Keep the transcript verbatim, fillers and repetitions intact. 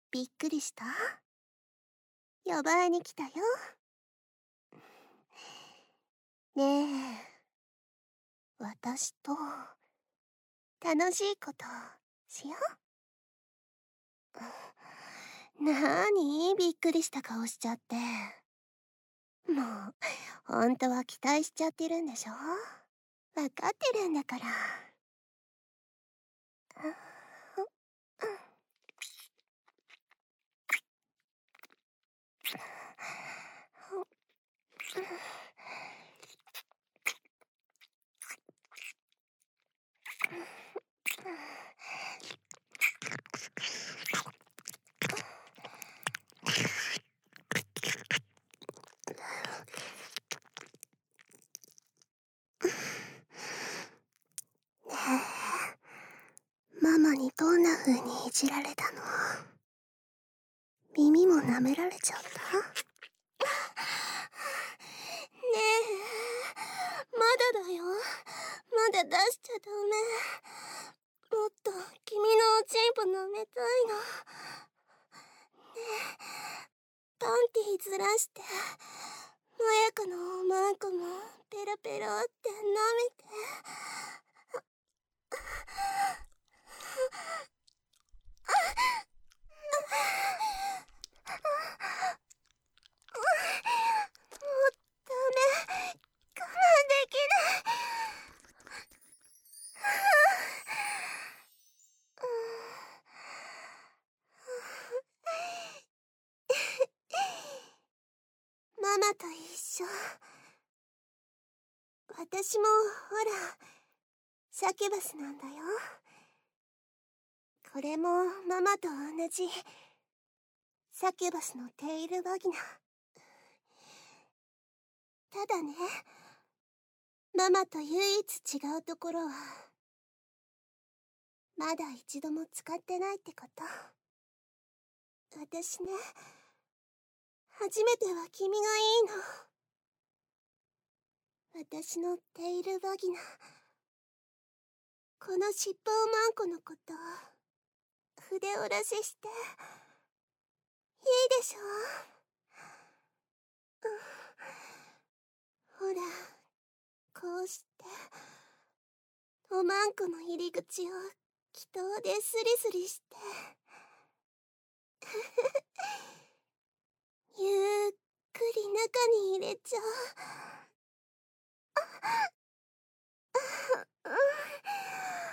びっくりした？呼ばれに来たよ。ねえ、私と楽しいことしよう。なーにびっくりした顔しちゃって。もう、ほんとは期待しちゃってるんでしょ？わかってるんだから。ママにどんな風にいじられたの？耳も舐められちゃった？ねえ、まだだよ。まだ出しちゃダメ。もっと君のおちんぽ舐めたいの。ねえ、パンティーずらして、まやかのおまんこもペロペロって舐めて。ママと一緒。私もほらサキュバスなんだよ。これもママと同じサキュバスのテイルバギナ。ただね、ママと唯一違うところはまだ一度も使ってないってこと。私ね、初めては君がいいの。私のテイルバギナ、この尻尾おまんこのこと筆下ろししていいでしょ？うん、ほら、こうしておまんこの入り口を気筒でスリスリしてゆっくり中に入れちゃう。